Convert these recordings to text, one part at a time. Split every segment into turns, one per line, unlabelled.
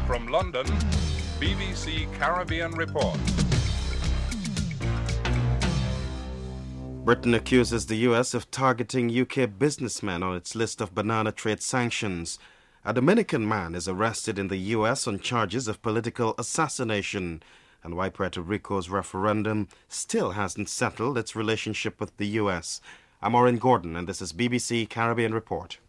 From London, BBC Caribbean Report.
Britain accuses the US of targeting UK businessmen on its list of banana trade sanctions. A Dominican man is arrested in the US on charges of political assassination. And why Puerto Rico's referendum still hasn't settled its relationship with the US. I'm Maureen Gordon, and this is BBC Caribbean Report.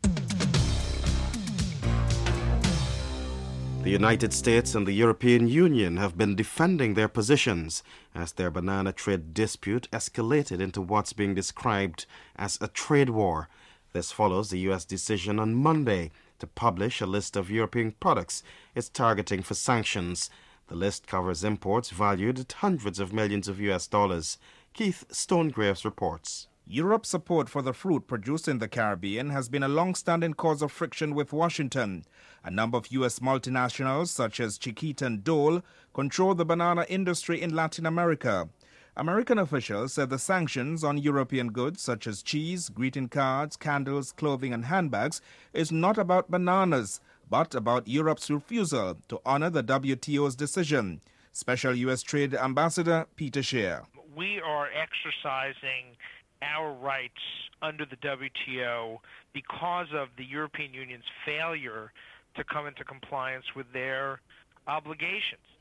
The United States and the European Union have been defending their positions as their banana trade dispute escalated into what's being described as a trade war. This follows the U.S. decision on Monday to publish a list of European products it's targeting for sanctions. The list covers imports valued at hundreds of millions of U.S. dollars. Keith Stonegraves reports.
Europe's support for the fruit produced in the Caribbean has been a long-standing cause of friction with Washington. A number of U.S. multinationals, such as Chiquita and Dole, control the banana industry in Latin America. American officials said the sanctions on European goods, such as cheese, greeting cards, candles, clothing and handbags, is not about bananas, but about Europe's refusal to honor the WTO's decision. Special U.S. Trade Ambassador Peter Scheer.
We are exercising our rights under the WTO because of the European Union's failure to come into compliance with their obligations.